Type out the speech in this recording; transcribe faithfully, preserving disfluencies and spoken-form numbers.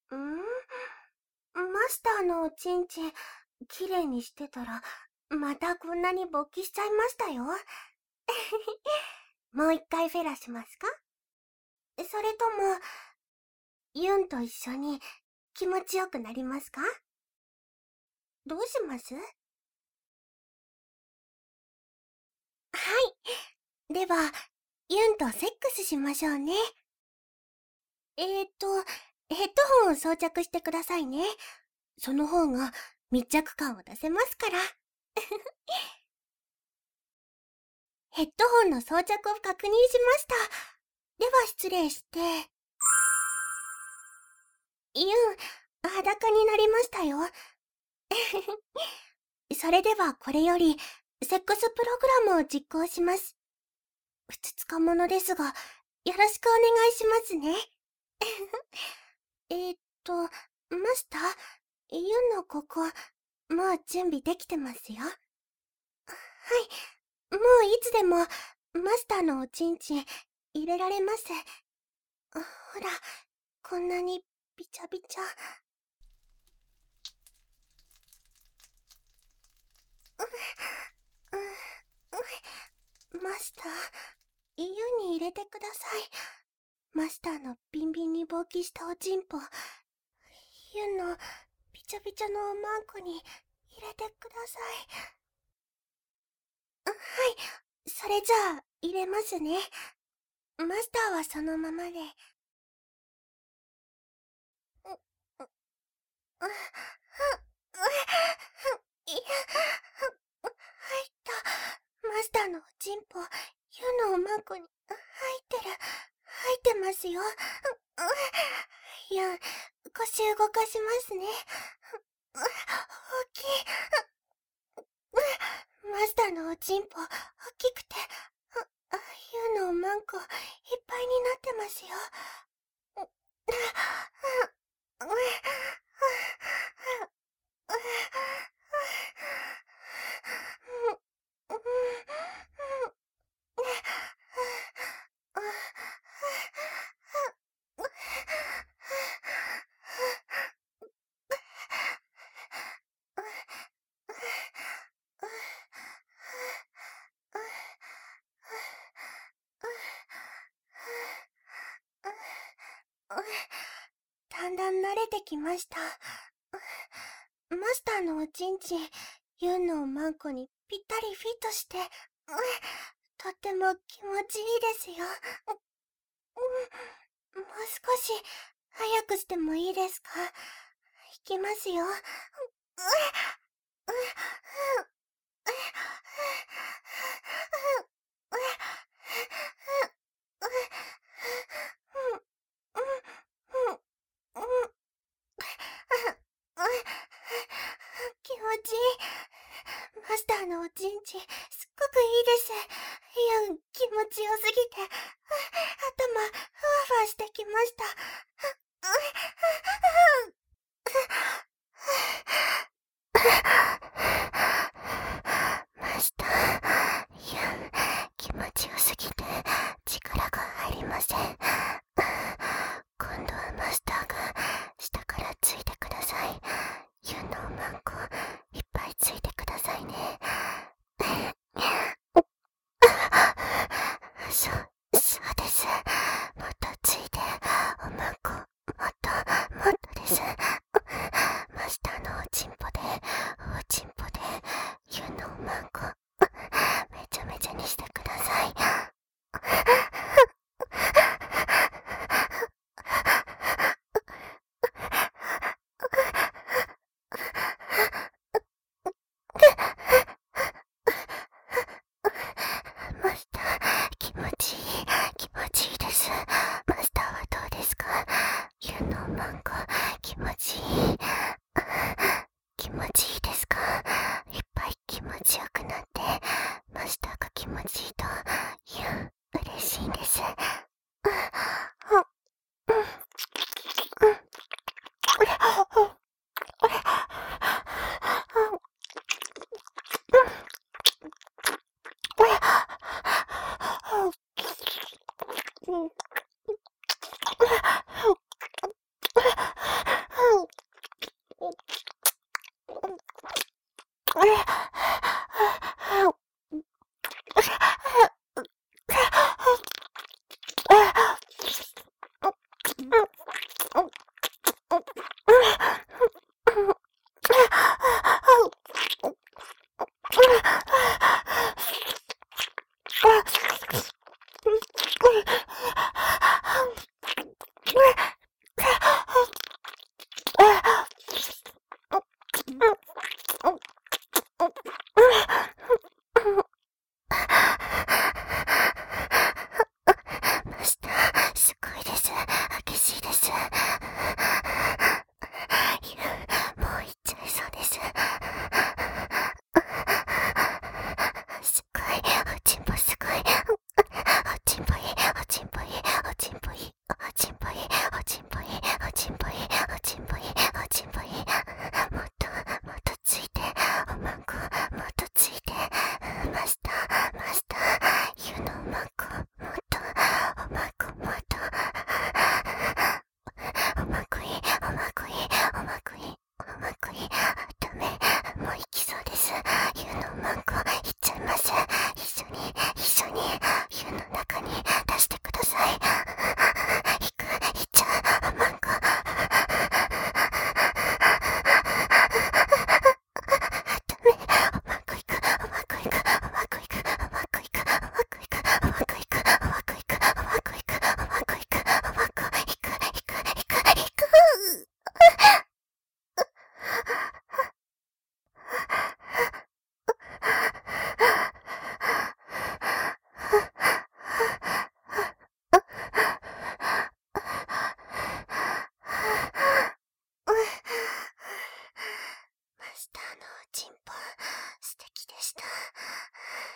んマスターのおちんちん、きれいにしてたら、またこんなに勃起しちゃいましたよ。もう一回フェラしますか？それとも、ユンと一緒に気持ちよくなりますか？どうします？はい。では、ユンとセックスしましょうね。えーと、ヘッドホンを装着してくださいね。その方が密着感を出せますから。ヘッドホンの装着を確認しました。では失礼して。ユン、裸になりましたよ。それではこれより、セックスプログラムを実行します。ふつつかものですが、よろしくお願いしますね。えーっと、マスター、ユンのここ、もう準備できてますよ。はい、もういつでも、マスターのおちんちん、入れられます。ほら、こんなにびちゃびちゃ。マスター、ユンに入れてください。マスターのビンビンに勃起したおちんぽ、ユンのびちゃびちゃのおまんこに入れてください。はい、それじゃあ、入れますね。マスターはそのままで。う、う、う、う、いや、入った。マスターのおちんぽ、ユンのおまんこに入ってる。入ってますよ。ユン、腰動かしますね。大きい。マスターのおちんぽ、大きくて、ユンのおまんこ、いっぱいになってますよ。だんだん慣れてきました。マスターのおちんちん、ユンのおまんこにぴったりフィットして、とっても気持ちいいですよ。もう少し早くしてもいいですか？いきますよ。気持ちいい。マスターのおちんちん、すっごくいいです。ユン、気持ちよすぎて、頭、ふわふわしてきました。マスター、ユン、気持ちよすぎて、力が入りません。今度はマスターが下からついてください。ユンのおまんこ、いっぱいついてくださいね。そう、そうです。もっとついて、おまスターのおちんぽ、素敵でした。